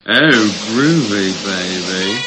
Oh, groovy, baby.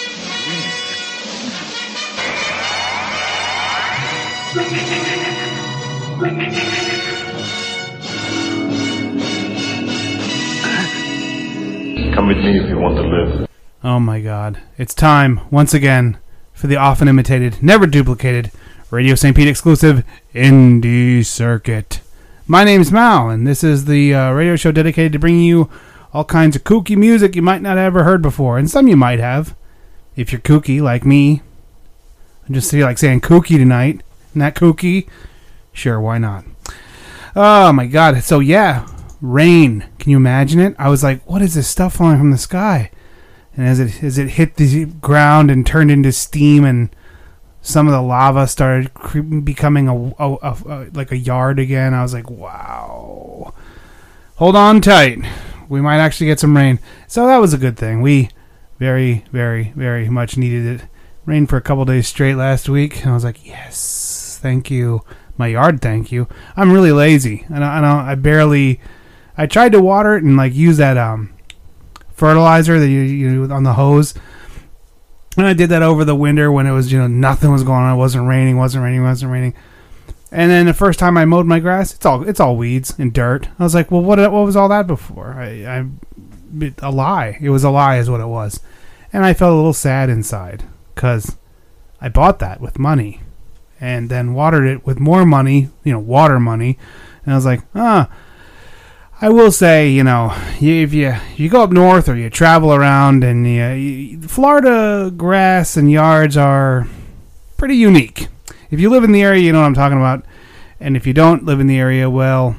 Come with me if you want to live. Oh my god. It's time, once again, for the often imitated, never duplicated, Radio St. Pete exclusive Indie Circuit. My name's Mal, and this is the radio show dedicated to bringing you all kinds of kooky music you might not have ever heard before, and some you might have, if you're kooky like me. I just feel like saying kooky tonight. Isn't that kooky? Sure, why not? Oh my god, so yeah, rain. Can you imagine it? I was like, what is this stuff falling from the sky? And as it hit the ground and turned into steam, and some of the lava started becoming like a yard again, I was like, wow. Hold on tight. We might actually get some rain. So that was a good thing. We very, very, very much needed it. Rained for a couple days straight last week, and I was like, yes, thank you. My yard, thank you. I'm really lazy. I tried to water it and like use that fertilizer that you on the hose. And I did that over the winter when it was, nothing was going on. It wasn't raining. And then the first time I mowed my grass, it's all weeds and dirt. I was like, well, what was all that before? A lie. It was a lie is what it was. And I felt a little sad inside because I bought that with money and then watered it with more money, water money. And I was like, I will say, if you go up north or you travel around, and Florida grass and yards are pretty unique. If you live in the area, you know what I'm talking about. And if you don't live in the area, well,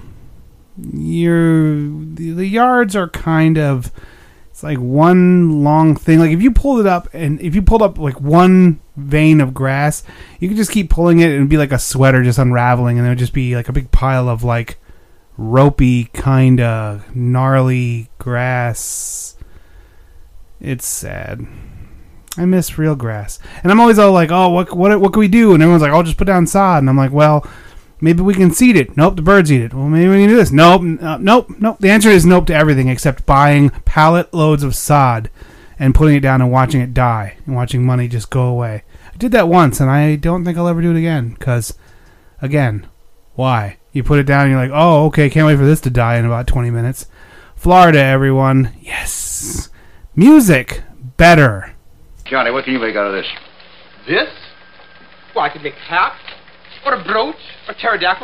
the yards are kind of, it's like one long thing. Like if you pulled up like one vein of grass, you could just keep pulling it and it'd be like a sweater just unraveling, and it would just be like a big pile of like ropey, kind of gnarly grass. It's sad. I miss real grass. And I'm always all like, oh, what can we do? And everyone's like, oh, just put down sod. And I'm like, well, maybe we can seed it. Nope, the birds eat it. Well, maybe we can do this. Nope. The answer is nope to everything except buying pallet loads of sod and putting it down and watching it die and watching money just go away. I did that once, and I don't think I'll ever do it again because, again, why? You put it down and you're like, oh, okay, can't wait for this to die in about 20 minutes. Florida, everyone. Yes. Music. Better. Johnny, what can you make out of this? This? Well, I could make a hat, or a brooch, or pterodactyl.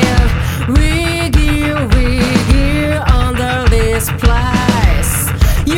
With you under this place.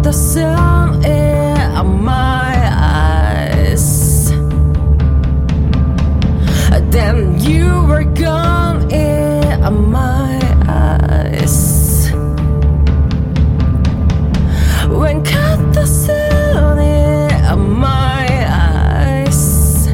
the sun in my eyes. Then you were gone in my eyes. When caught the sun in my eyes.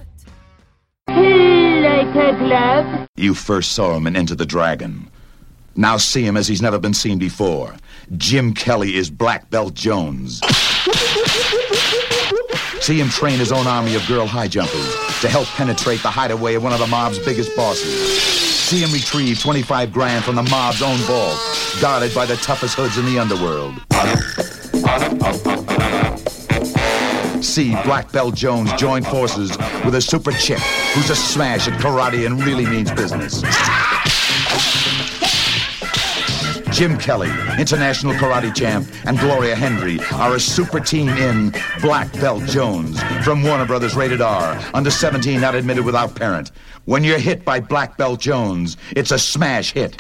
You first saw him in Enter the Dragon. Now see him as he's never been seen before. Jim Kelly is Black Belt Jones. See him train his own army of girl high jumpers to help penetrate the hideaway of one of the mob's biggest bosses. See him retrieve 25 grand from the mob's own vault, guarded by the toughest hoods in the underworld. See Black Belt Jones join forces with a super chick who's a smash at karate and really means business. Jim Kelly, international karate champ, and Gloria Hendry are a super team in Black Belt Jones from Warner Brothers Rated R, under 17, not admitted without parent. When you're hit by Black Belt Jones, it's a smash hit.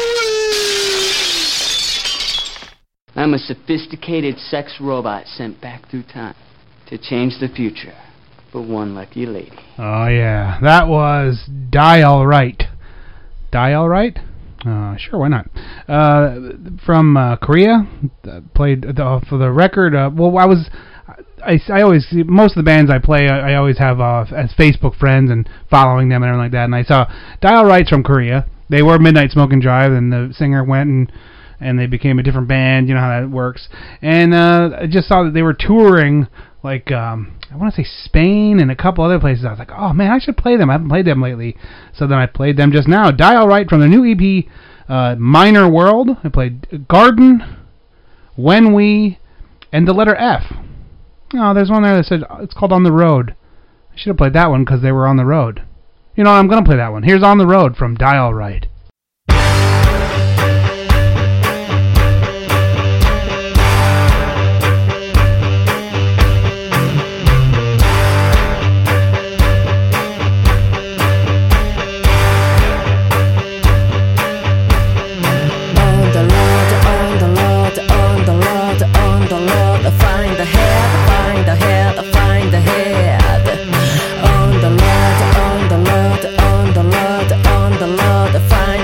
I'm a sophisticated sex robot sent back through time to change the future for one lucky lady. Oh, yeah. That was Die All Right. Die All Right? Sure, why not? From Korea, played for the record. I always see most of the bands I play. I always have as Facebook friends and following them and everything like that. And I saw Die All Right's from Korea. They were Midnight Smoke and Drive, and the singer went and they became a different band. You know how that works. And I just saw that they were touring, like, I want to say Spain and a couple other places. I was like, oh man, I should play them. I haven't played them lately. So then I played them just now. Die All Right from the new EP, Minor World. I played Garden, When We, and the letter F. Oh, there's one there that said it's called On the Road. I should have played that one because they were on the road. You know, I'm going to play that one. Here's On the Road from Die All Right. Find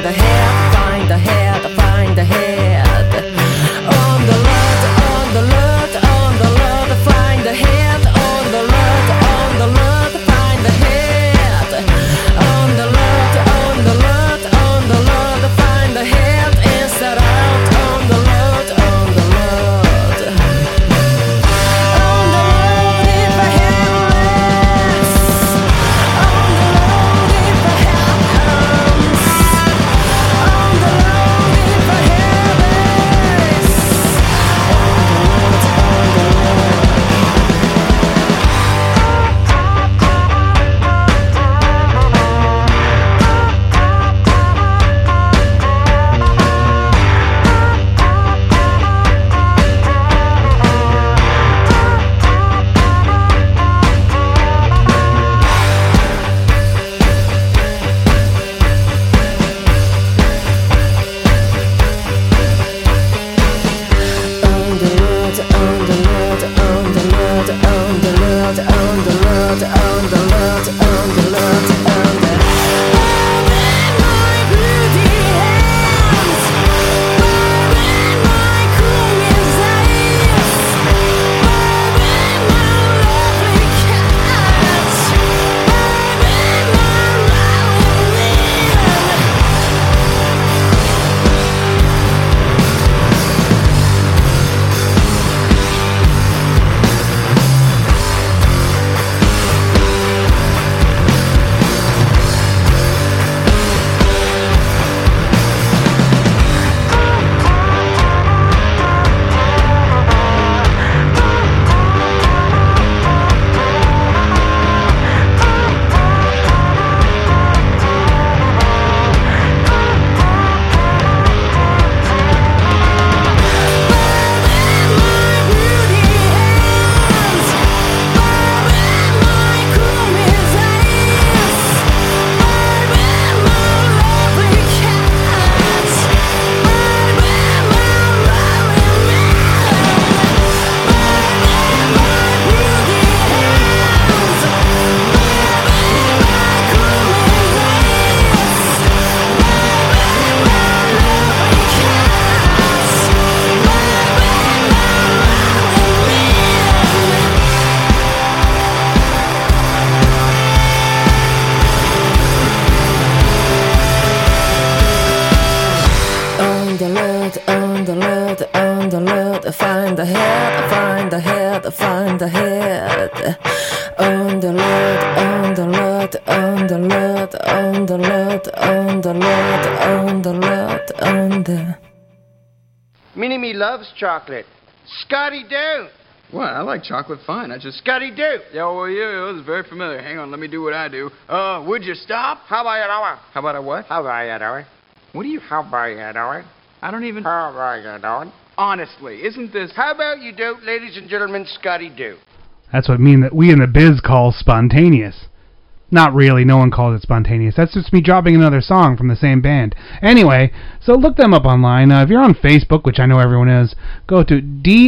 left, on the left, on the left, on the left, on the left, on the... Minnie Me loves chocolate. Scotty don't. What? I like chocolate fine. I just... Scotty do. Yeah, well, yeah, it was very familiar. Hang on, let me do what I do. Would you stop? How about you doing? How about a what? How about you doing? What do you... How about you doing? I don't even... How about you doing? Honestly, isn't this... How about you do, ladies and gentlemen, Scotty do. That's what we in the biz call spontaneous. Not really, no one calls it spontaneous. That's just me dropping another song from the same band. Anyway, so look them up online. If you're on Facebook, which I know everyone is, go to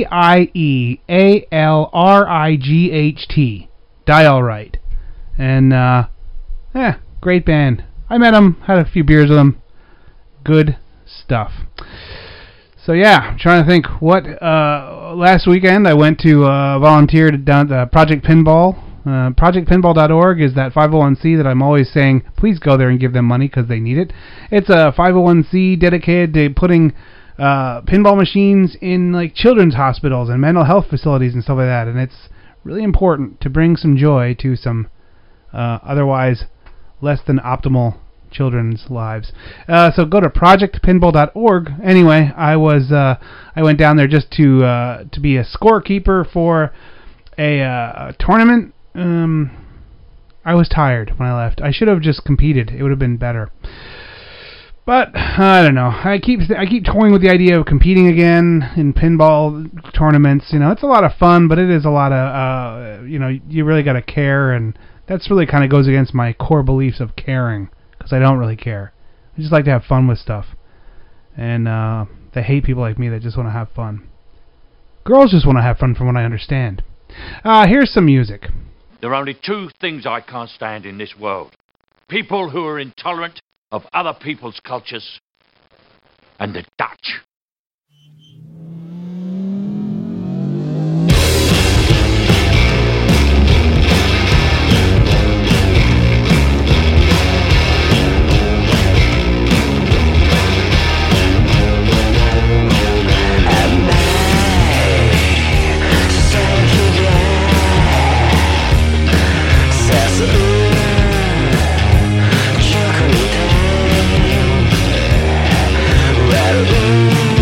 DIEALRIGHT. Dial Right. And, great band. I met them, had a few beers with them. Good stuff. So yeah, I'm trying to think what, last weekend I went to volunteer down at Project Pinball. ProjectPinball.org is that 501c that I'm always saying, please go there and give them money because they need it. It's a 501c dedicated to putting pinball machines in like children's hospitals and mental health facilities and stuff like that. And it's really important to bring some joy to some otherwise less than optimal children's lives. So go to ProjectPinball.org. Anyway, I went down there just to be a scorekeeper for a tournament. I was tired when I left. I should have just competed. It would have been better. But I don't know. I keep toying with the idea of competing again in pinball tournaments. You know, it's a lot of fun, but it is a lot of you really got to care, and that's really kind of goes against my core beliefs of caring, because I don't really care. I just like to have fun with stuff, and they hate people like me that just want to have fun. Girls just want to have fun, from what I understand. Here's some music. There are only two things I can't stand in this world. People who are intolerant of other people's cultures, and the Dutch. Chocolate,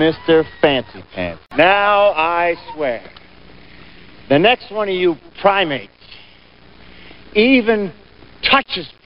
Mr. Fancy Pants. Now I swear, the next one of you primates even touches me.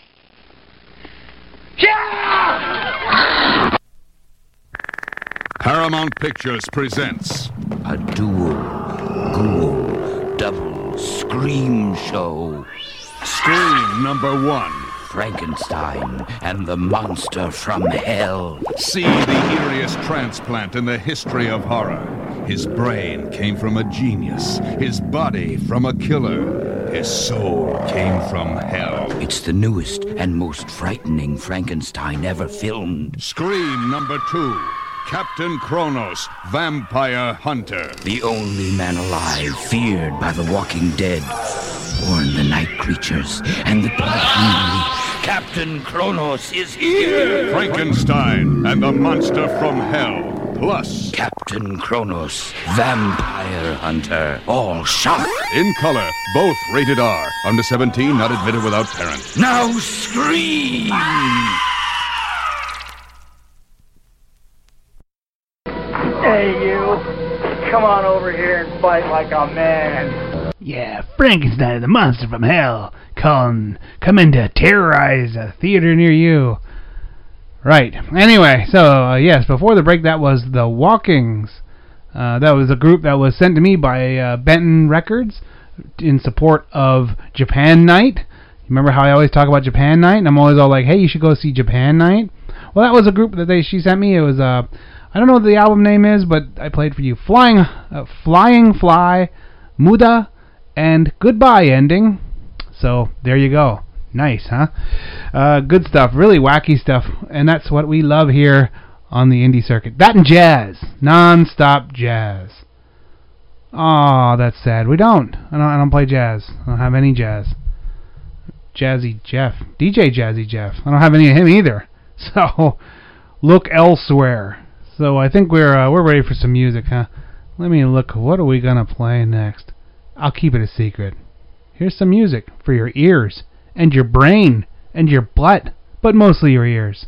Yeah! Paramount Pictures presents a dual, ghoul, double, scream show. Scream #1. Frankenstein and the monster from hell. See the eeriest transplant in the history of horror. His brain came from a genius. His body from a killer. His soul came from hell. It's the newest and most frightening Frankenstein ever filmed. Scream #2. Captain Kronos, Vampire Hunter. The only man alive feared by the walking dead. Born the night creatures and the blood hungry. Captain Kronos is here! Frankenstein and the monster from hell. Plus Captain Kronos, Vampire Hunter. All shot. In color, both rated R. Under 17, not admitted without parent. Now scream! Hey, you. Come on over here and fight like a man. Yeah, Frankenstein and the monster from hell. Come in to terrorize a theater near you. Right. Anyway, so, yes, before the break, that was The Walkings. That was a group that was sent to me by Benton Records in support of Japan Night. Remember how I always talk about Japan Night? And I'm always all like, hey, you should go see Japan Night. Well, that was a group that she sent me. It was, I don't know what the album name is, but I played for you. Flying Fly, Muda, and Goodbye Ending. So, there you go. Nice, huh? Good stuff. Really wacky stuff. And that's what we love here on the indie circuit. That and jazz. Non-stop jazz. Aw, that's sad. We don't. I don't play jazz. I don't have any jazz. Jazzy Jeff. DJ Jazzy Jeff. I don't have any of him either. So, look elsewhere. So, I think we're ready for some music, huh? Let me look. What are we going to play next? I'll keep it a secret. Here's some music for your ears and your brain and your butt, but mostly your ears.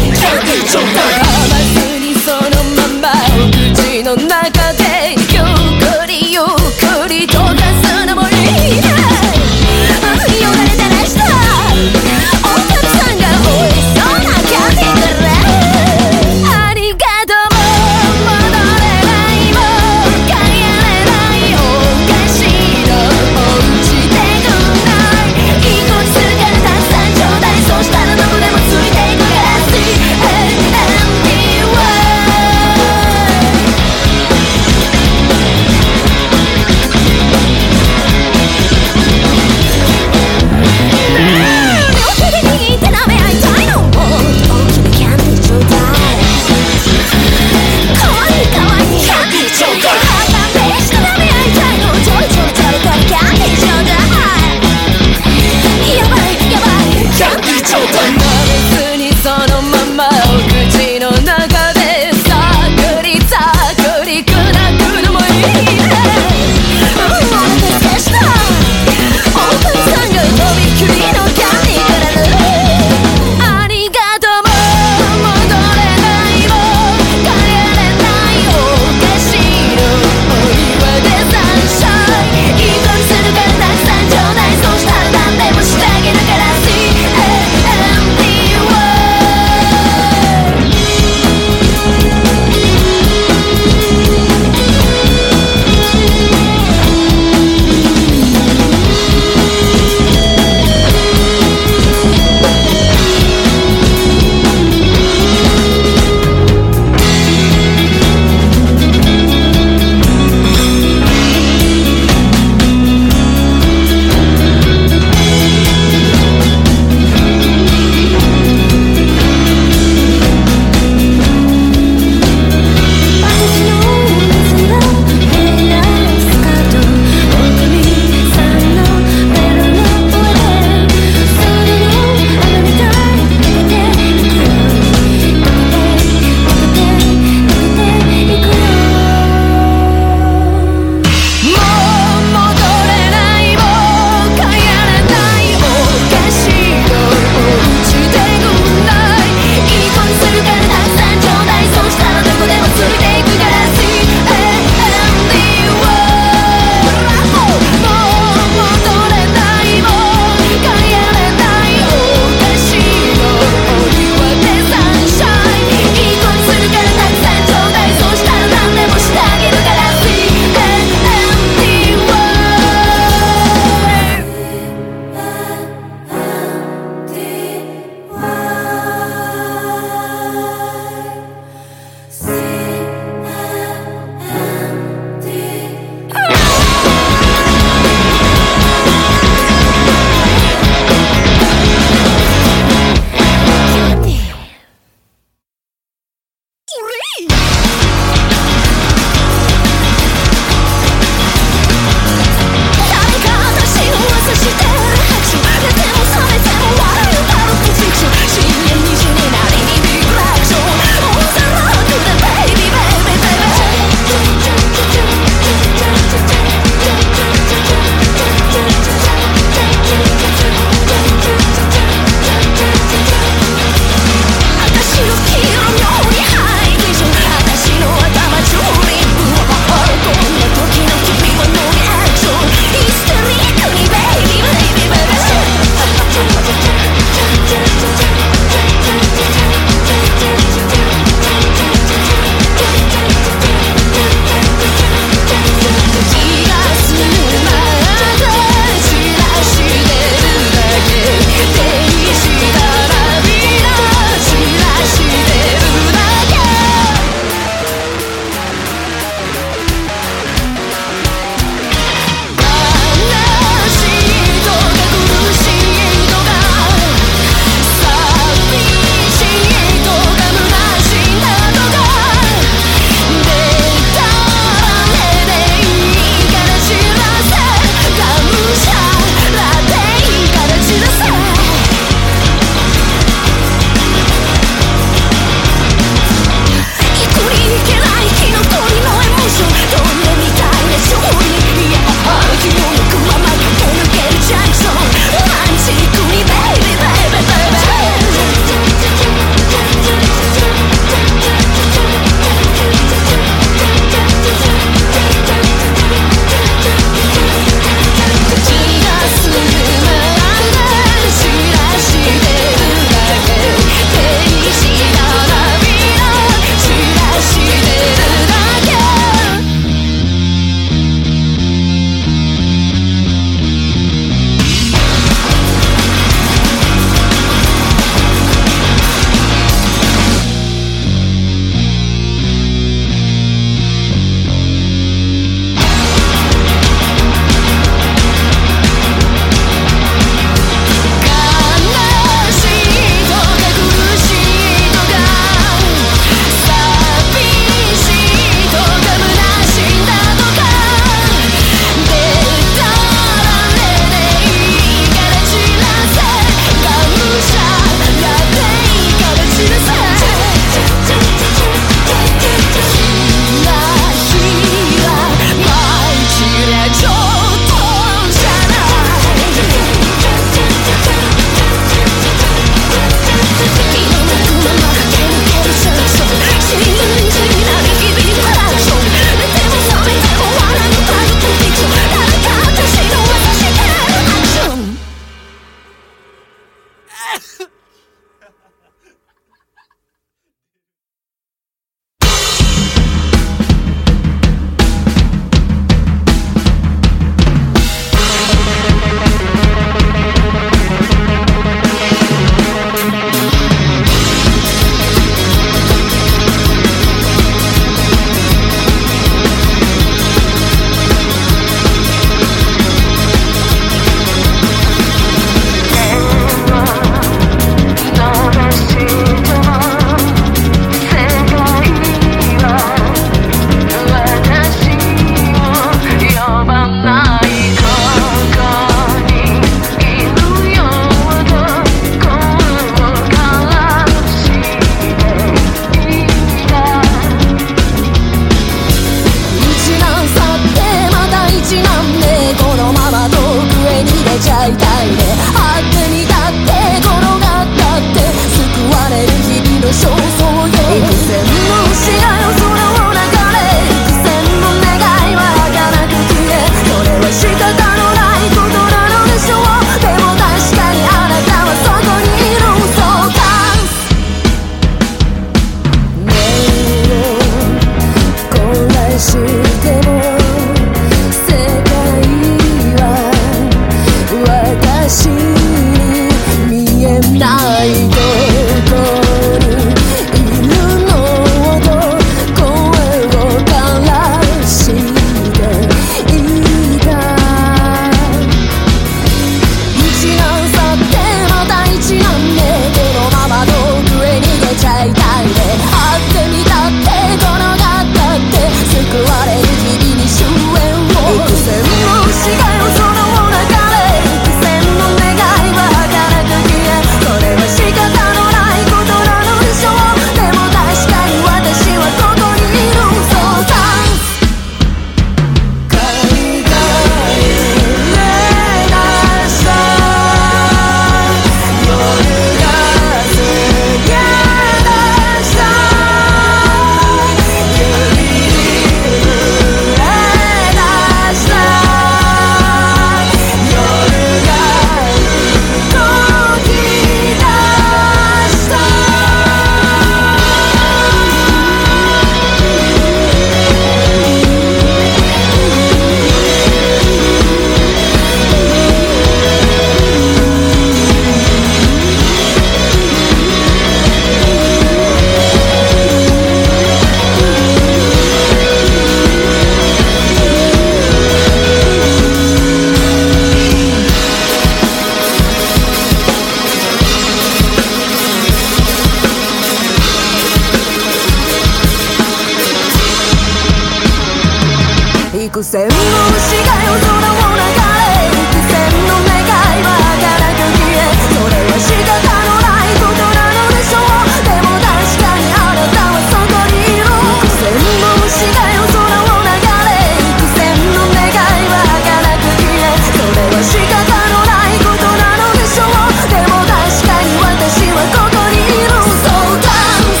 幾千の牛が夜空を流れ幾千の願いは儚く消えそれは仕方のないことなのでしょうでも確かにあなたはそこにいる幾千の牛が夜空を流れ幾千の願いは儚く消えそれは仕方のないことなのでしょうでも確かに私はここにいる So dance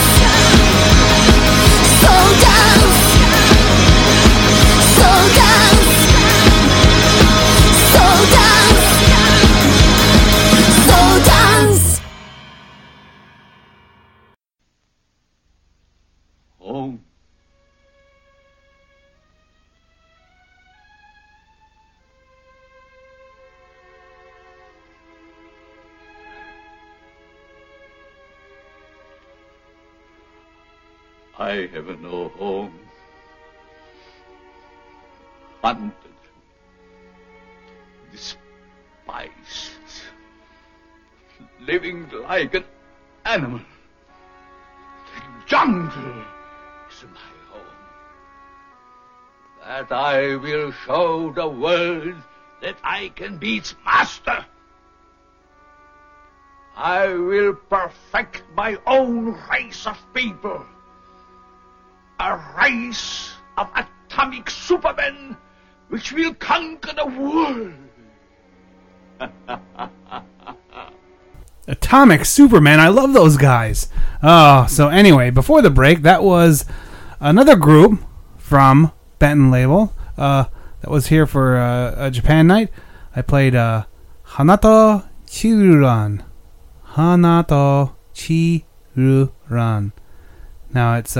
So dance So dance So dance So dance Home. I have no home. Hunted, despised, living like an animal. The jungle is my home. That I will show the world that I can be its master. I will perfect my own race of people. A race of atomic supermen which will conquer the world. Atomic Superman, I love those guys. Oh, so anyway, before the break, that was another group from Benton Label that was here for a Japan night. I played Hanato Chiruran. Hanato Chiruran. Now it's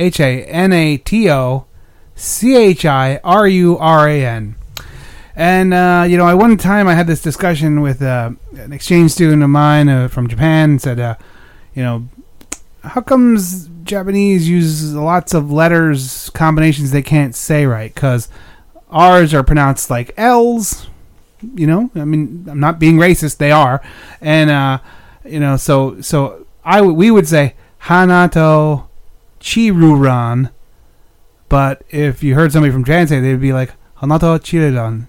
HANATOCHIRURAN. And, one time I had this discussion with an exchange student of mine from Japan and said, how comes Japanese use lots of letters, combinations they can't say right? Because R's are pronounced like L's, I mean, I'm not being racist, they are. And, so we would say Hanato Chiruran, but if you heard somebody from Japan say, they'd be like Hanato Chiruran.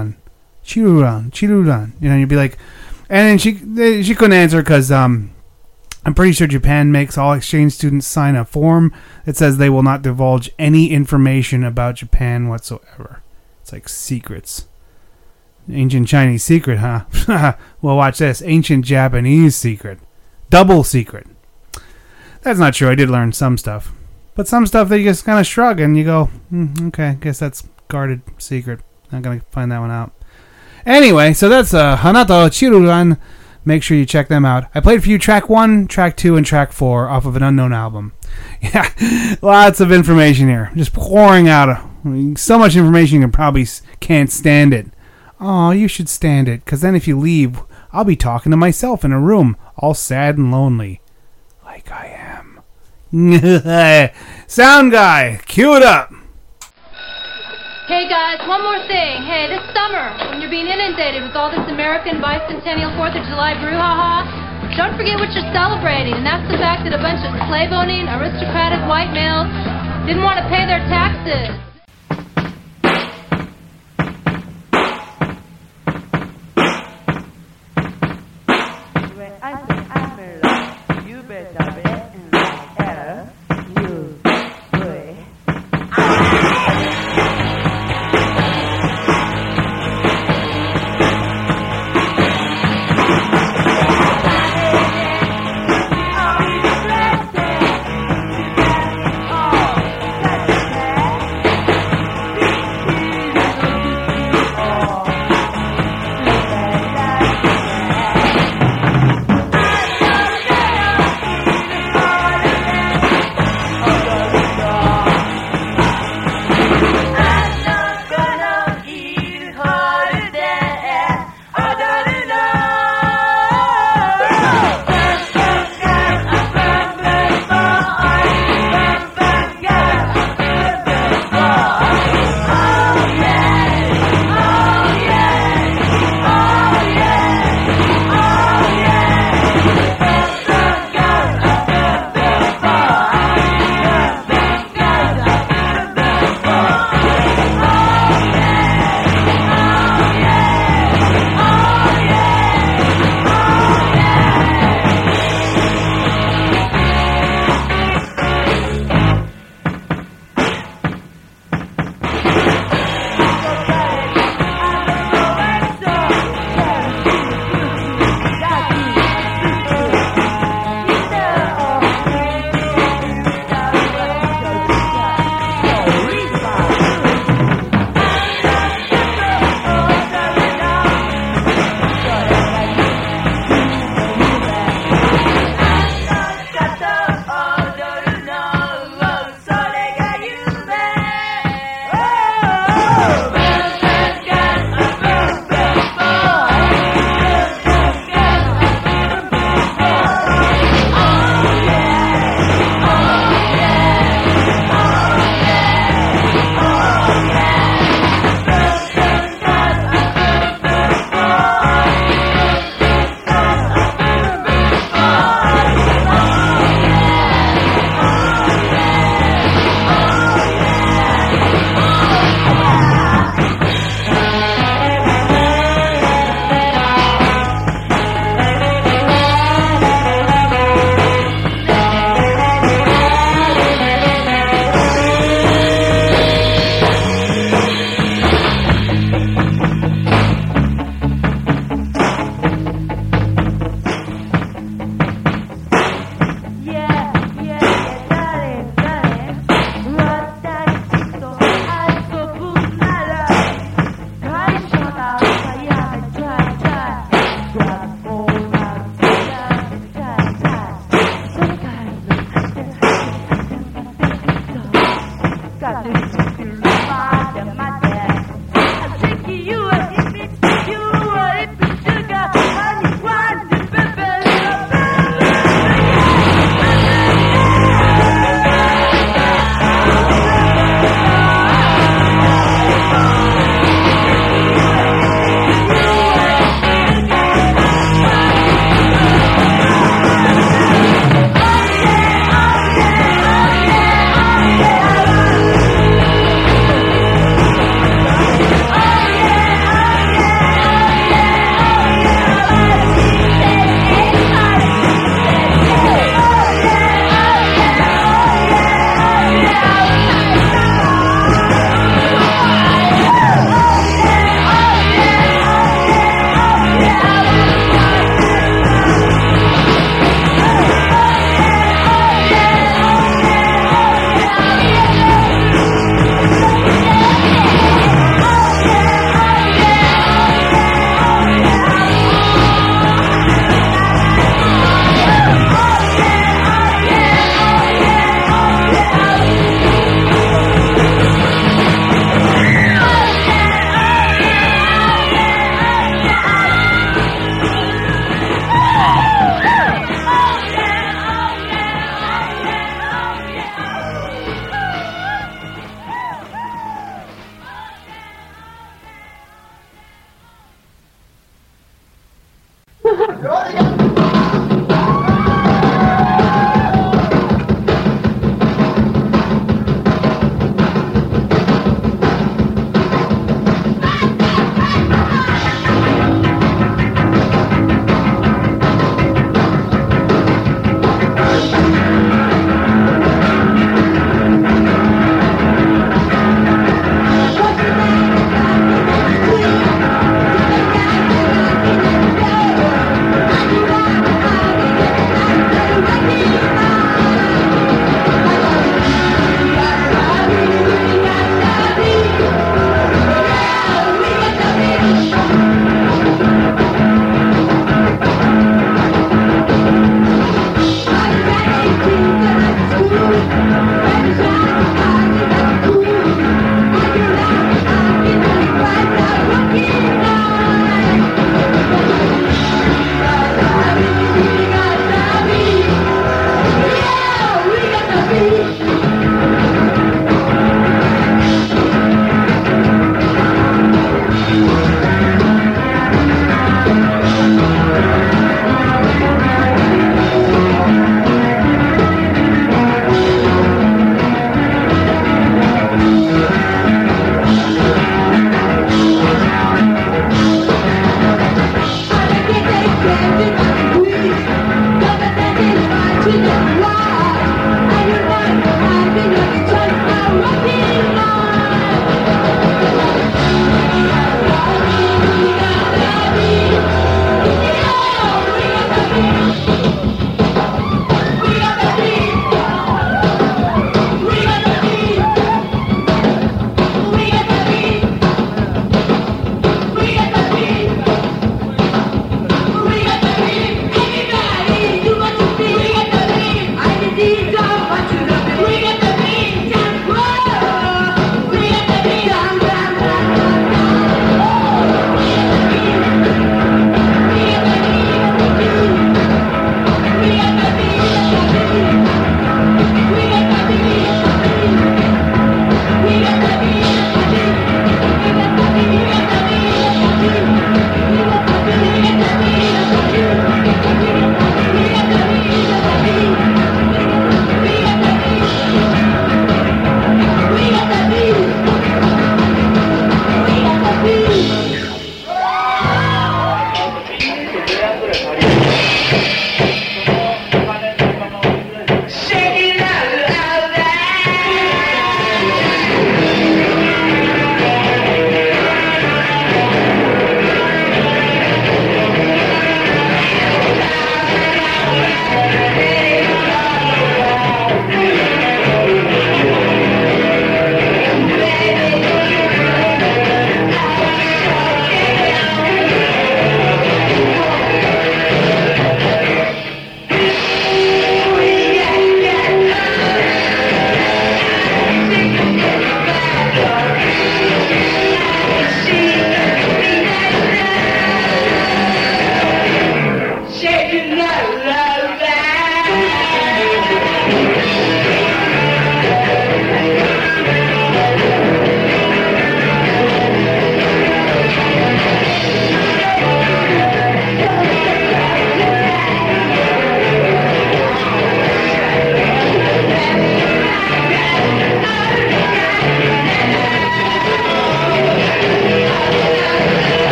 You'd be like, and she couldn't answer because I'm pretty sure Japan makes all exchange students sign a form that says they will not divulge any information about Japan whatsoever. It's like secrets. Ancient Chinese secret, huh? Well, watch this. Ancient Japanese secret. Double secret. That's not true. I did learn some stuff. But some stuff they just kind of shrug and you go, okay, I guess that's guarded secret. Not going to find that one out. Anyway, so that's Hanato Chiruran. Make sure you check them out. I played for you track 1, track 2, and track 4 off of an unknown album. Yeah, lots of information here. Just pouring out. So much information you probably can't stand it. Oh, you should stand it, because then if you leave, I'll be talking to myself in a room, all sad and lonely. Like I am. Sound guy, cue it up. Hey guys, one more thing. Hey, this summer, when you're being inundated with all this American bicentennial 4th of July brouhaha, don't forget what you're celebrating, and that's the fact that a bunch of slave-owning, aristocratic white males didn't want to pay their taxes. You better bet and better you boy.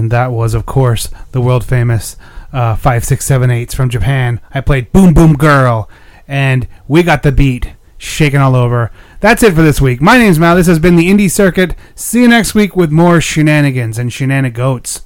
And that was, of course, the world-famous 5-6-7-8s from Japan. I played Boom Boom Girl, and we got the beat shaking all over. That's it for this week. My name's Mal. This has been the Indie Circuit. See you next week with more shenanigans and shenanigoats.